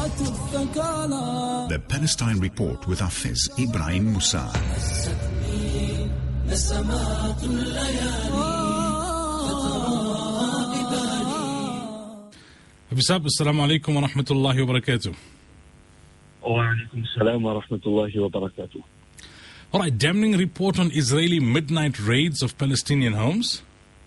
The Palestine Report with Hafiz Ibrahim Musa. Abisab, assalamu alaikum wa rahmatullahi wa barakatuh. Wa alaikum salam wa rahmatullahi wa barakatuh. All right, damning report on Israeli midnight raids of Palestinian homes.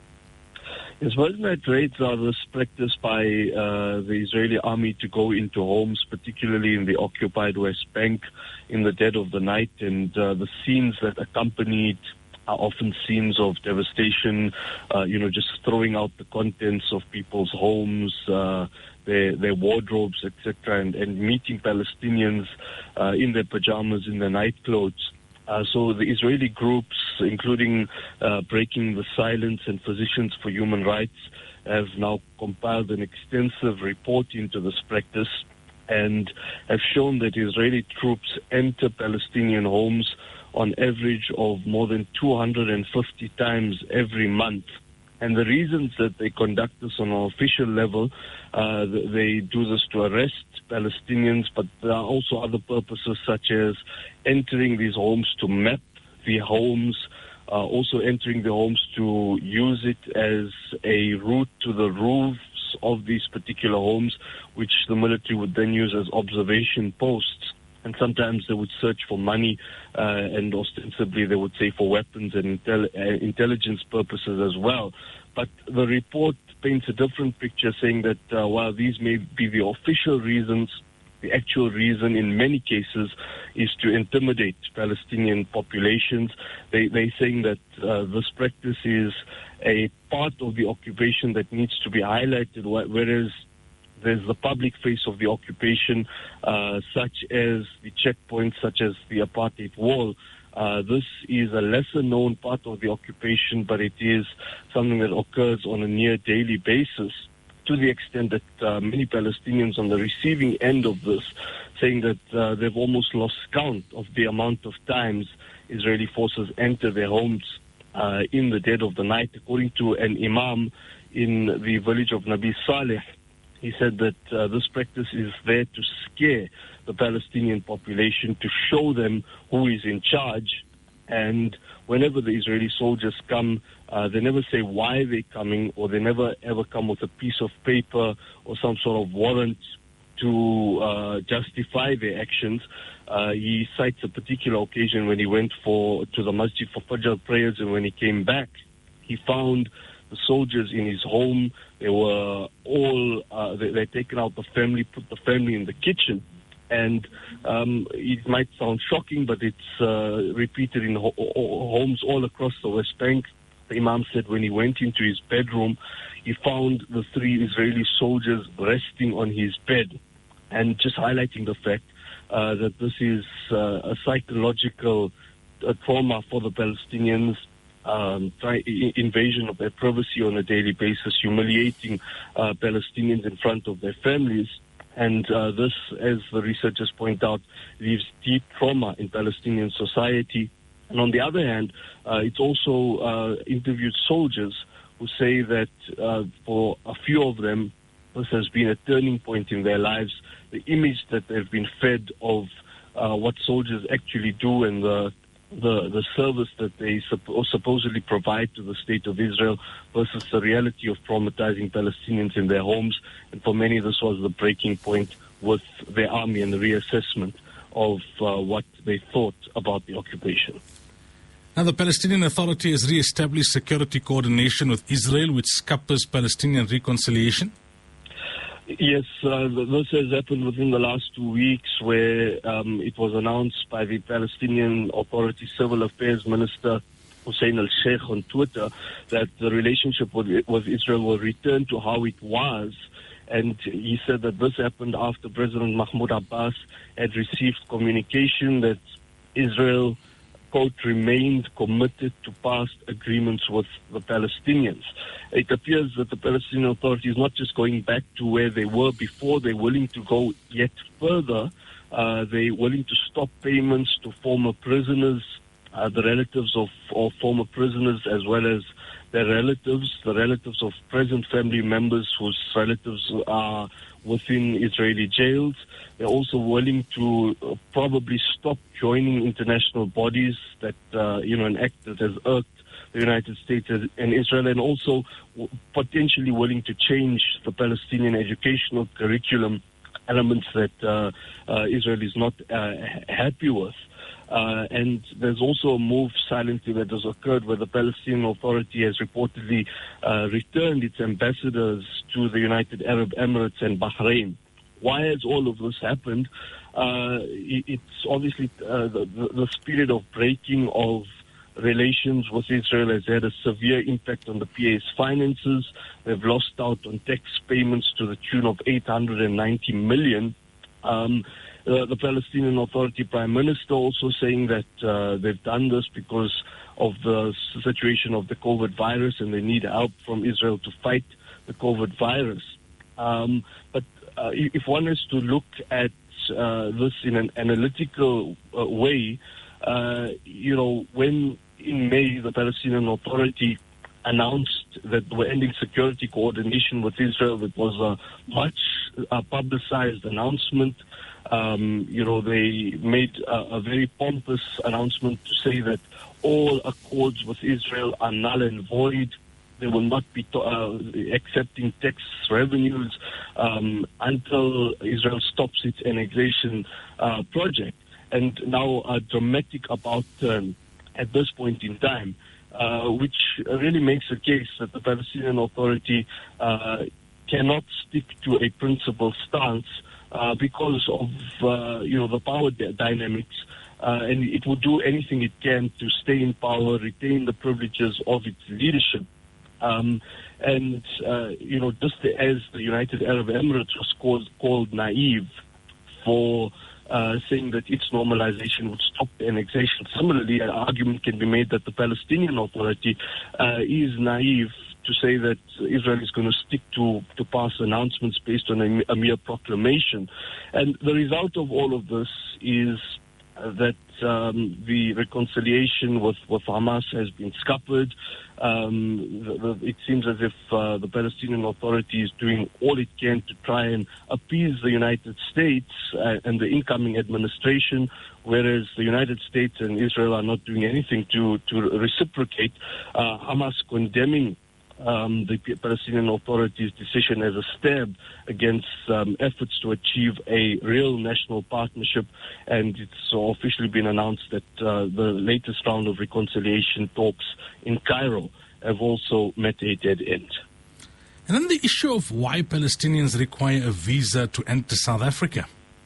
Yes, midnight raids are this practice by the Israeli army to go into homes, particularly in the occupied West Bank, in the dead of the night, and the scenes that accompanied are often scenes of devastation, just throwing out the contents of people's homes, their wardrobes, etc., and meeting Palestinians in their pajamas, in their night clothes. So the Israeli groups, including Breaking the Silence and Physicians for Human Rights, have now compiled an extensive report into this practice and have shown that Israeli troops enter Palestinian homes on average of more than 250 times every month. And the reasons that they conduct this on an official level, they do this to arrest Palestinians, but there are also other purposes such as entering these homes to map the homes, also entering the homes to use it as a route to the roofs of these particular homes, which the military would then use as observation posts. And sometimes they would search for money, and ostensibly they would say for weapons and intelligence purposes as well. But the report paints a different picture, saying that while these may be the official reasons, the actual reason in many cases is to intimidate Palestinian populations. They're saying that this practice is a part of the occupation that needs to be highlighted, whereas there's the public face of the occupation, such as the checkpoints, such as the apartheid wall. This is a lesser known part of the occupation, but it is something that occurs on a near daily basis, to the extent that many Palestinians on the receiving end of this saying that they've almost lost count of the amount of times Israeli forces enter their homes in the dead of the night. According to an imam in the village of Nabi Saleh, he said that this practice is there to scare the Palestinian population, to show them who is in charge. And whenever the Israeli soldiers come, they never say why they're coming, or they never ever come with a piece of paper or some sort of warrant to justify their actions. He cites a particular occasion when he went to the masjid for Fajr prayers, and when he came back, he found the soldiers in his home. They were all, they'd taken out the family, put the family in the kitchen. And it might sound shocking, but it's repeated in homes all across the West Bank. The Imam said when he went into his bedroom, he found the 3 Israeli soldiers resting on his bed, and just highlighting the fact that this is a psychological trauma for the Palestinians. Invasion of their privacy on a daily basis, humiliating Palestinians in front of their families. And this, as the researchers point out, leaves deep trauma in Palestinian society. And on the other hand, it's also interviewed soldiers who say that for a few of them, this has been a turning point in their lives. The image that they've been fed of what soldiers actually do, and the service that they supposedly provide to the state of Israel, versus the reality of traumatizing Palestinians in their homes. And for many, this was the breaking point with their army and the reassessment of what they thought about the occupation. Now, the Palestinian Authority has re-established security coordination with Israel, which scuppers Palestinian reconciliation. Yes, this has happened within the last 2 weeks, where it was announced by the Palestinian Authority Civil Affairs Minister Hussein al-Sheikh on Twitter that the relationship with Israel will return to how it was. And he said that this happened after President Mahmoud Abbas had received communication that Israel, quote, remained committed to past agreements with the Palestinians. It appears that the Palestinian Authority is not just going back to where they were before, they're willing to go yet further. They're willing to stop payments to former prisoners, the relatives of former prisoners, as well as their relatives, the relatives of present family members whose relatives within Israeli jails. They're also willing to probably stop joining international bodies that, an act that has irked the United States and Israel, and also potentially willing to change the Palestinian educational curriculum elements that Israel is not happy with. And there's also a move silently that has occurred where the Palestinian Authority has reportedly returned its ambassadors to the United Arab Emirates and Bahrain. Why has all of this happened? It's obviously the spirit of breaking of relations with Israel has had a severe impact on the PA's finances. They've lost out on tax payments to the tune of 890 million. The Palestinian Authority Prime Minister also saying that they've done this because of the situation of the COVID virus and they need help from Israel to fight the COVID virus. But if one is to look at this in an analytical way, when in May the Palestinian Authority announced that they were ending security coordination with Israel, it was a much publicized announcement. They made a very pompous announcement to say that all accords with Israel are null and void. They will not be accepting tax revenues until Israel stops its annexation project. And now a dramatic about turn at this point in time, which really makes the case that the Palestinian Authority cannot stick to a principled stance because of the power dynamics, and it will do anything it can to stay in power, retain the privileges of its leadership. Just as the United Arab Emirates was called naive for saying that its normalization would stop the annexation. Similarly, an argument can be made that the Palestinian Authority is naive to say that Israel is going to stick to pass announcements based on a mere proclamation. And the result of all of this is that the reconciliation with Hamas has been scuppered. It seems as if the Palestinian Authority is doing all it can to try and appease the United States and the incoming administration, whereas the United States and Israel are not doing anything to reciprocate. Hamas condemning the Palestinian Authority's decision as a stab against efforts to achieve a real national partnership, and it's officially been announced that the latest round of reconciliation talks in Cairo have also met a dead end. And then the issue of why Palestinians require a visa to enter South Africa.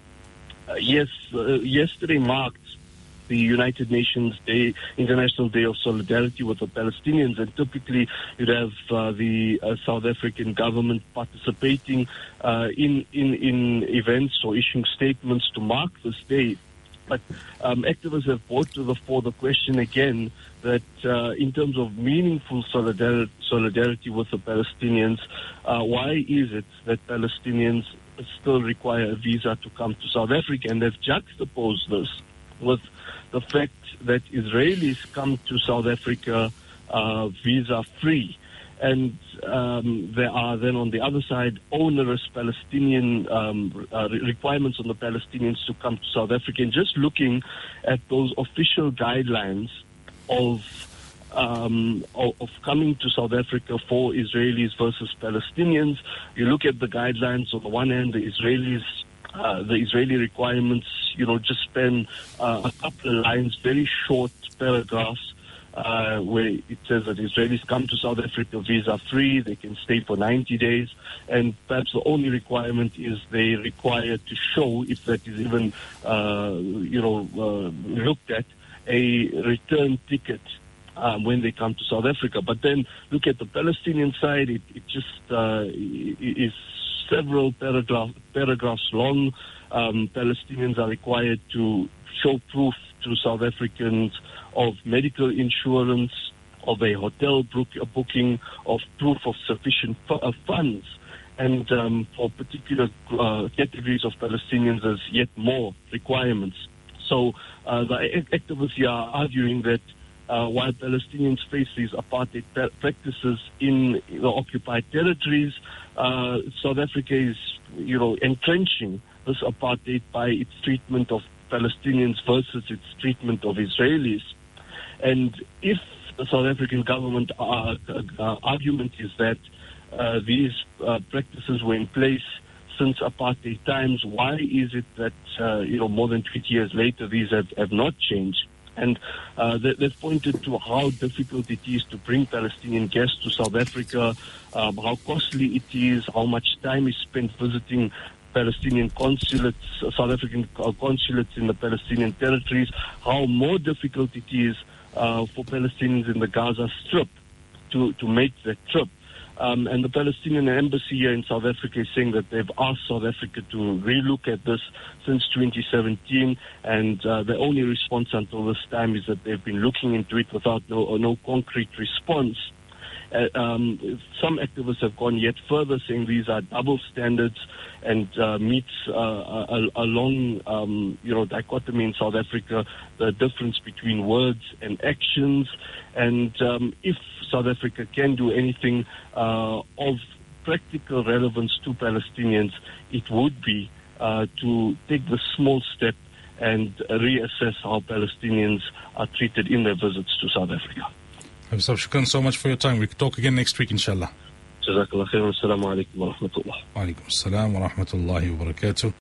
Yesterday marked the United Nations Day, International Day of Solidarity with the Palestinians, and typically you'd have the South African government participating in events or issuing statements to mark this day. But activists have brought to the fore the question again that in terms of meaningful solidarity with the Palestinians, why is it that Palestinians still require a visa to come to South Africa? And they've juxtaposed this with the fact that Israelis come to South Africa visa-free. And there are then on the other side onerous Palestinian requirements on the Palestinians to come to South Africa. And just looking at those official guidelines of coming to South Africa for Israelis versus Palestinians, you look at the guidelines. On the one hand, the Israeli requirements, just spend a couple of lines, very short paragraphs, where it says that Israelis come to South Africa visa-free, they can stay for 90 days, and perhaps the only requirement is they require to show, if that is even, looked at, a return ticket when they come to South Africa. But then look at the Palestinian side, it just is several paragraphs long. Palestinians are required to show proof to South Africans of medical insurance, of a hotel booking, of proof of sufficient funds. And for particular categories of Palestinians, there's yet more requirements. So the activists here are arguing that while Palestinians face these apartheid practices in the occupied territories, South Africa is, entrenching this apartheid by its treatment of Palestinians versus its treatment of Israelis. And if the South African government argument is that these practices were in place since apartheid times, why is it that, more than 20 years later, these have not changed? And they've pointed to how difficult it is to bring Palestinian guests to South Africa, how costly it is, how much time is spent visiting Palestinian consulates, South African consulates in the Palestinian territories, how more difficult it is for Palestinians in the Gaza Strip to make that trip. And the Palestinian embassy here in South Africa is saying that they've asked South Africa to relook at this since 2017, and the only response until this time is that they've been looking into it without no concrete response. Some activists have gone yet further, saying these are double standards and meets a long, dichotomy in South Africa, the difference between words and actions. And if South Africa can do anything of practical relevance to Palestinians, it would be to take the small step and reassess how Palestinians are treated in their visits to South Africa. Shukran so much for your time. We can talk again next week, inshallah. Jazakallah khairan. Assalamu alaikum wa rahmatullah. Wa alaikum assalam wa rahmatullahi wa barakatuh.